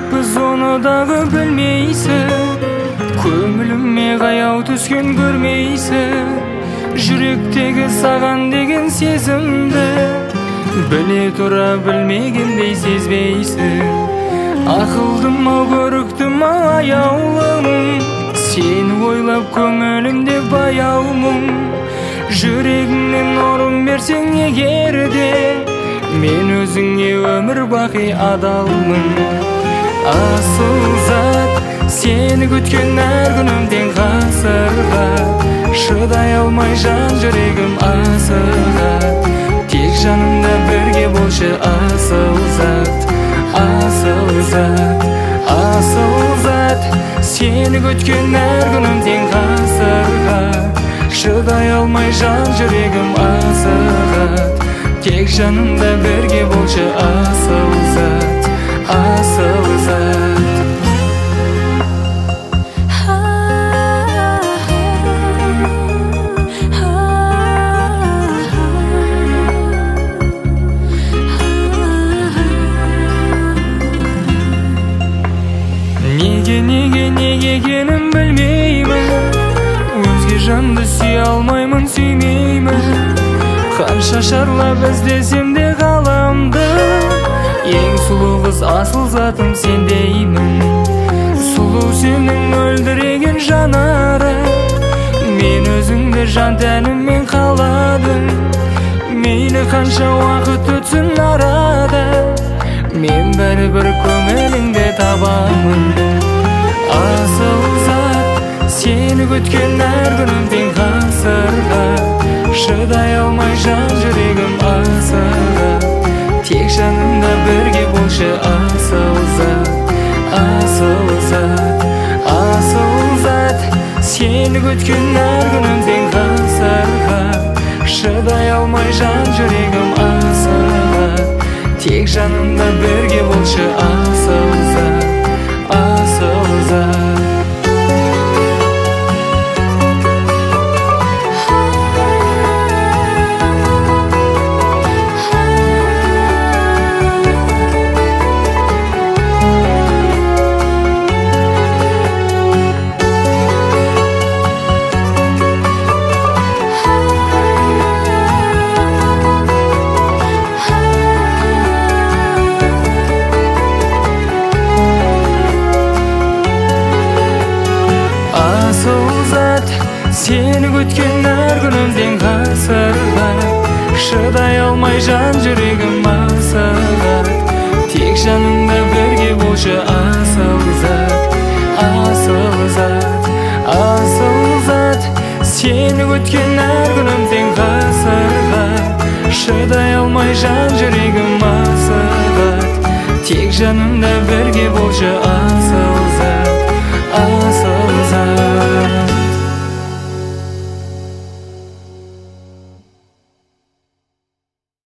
Жүрекпіз оны дағы білмейсің, көңіліме қаяу түскен көрмейсің. Жүректегі саған деген сезімді біле тұра білмегендей сезбейсің. Ақылдым ау, көріктім ау, аяулым, сені ойлап көңілімде баяумын. Жүрегіңнен орын берсең егерде, мен өзіңе өмір бақи адалмын. Асыл зат, сені күткен әр күнім тең ғасырға, шыдай алмай жан жүрегім асығат. Тек жанымда бірге болшы асыл зат, асыл зат, асыл зат. Сені күткен әр күнім тең ғасырға, шыдай алмай жан жүрегім асығат. Тек жанымда бірге болшы асыл зат, асыл зат. Неге екенін білмеймін, өзге жанды сүйе алмаймын, сүймеймін. Қанша шарлап іздесем де ғаламды, ең сұлу қыз асыл затым сен деймін. Сұлу сенің мөлдіреген жанары, мен өзіңді жан тәніммен қаладым. Мейлі қанша уақыт өтсін арада, мен бәрібір көңіліңде табамын. Асыл зат, сені күткен әр күнім тең ғасырға, шыдай алмай жан жүрегім асығат. Тек жанымда бірге болшы асыл зат, асыл зат, асыл зат. Сені күткен әр күнім тең ғасырға, шыдай алмай жан жүрегім асығат. Тек жанымда бірге болшы асыл зат, асыл зат. Сені күткен әр күнім тең ғасырға, шыдай алмай жан жүрегім асығат. Тек жанымда бірге болшы асыл зат, асыл зат, асыл зат. Сені күткен әр күнім тең ғасырға, шыдай алмай жан жүрегім асығат. Тек жанымда бірге болшы асыл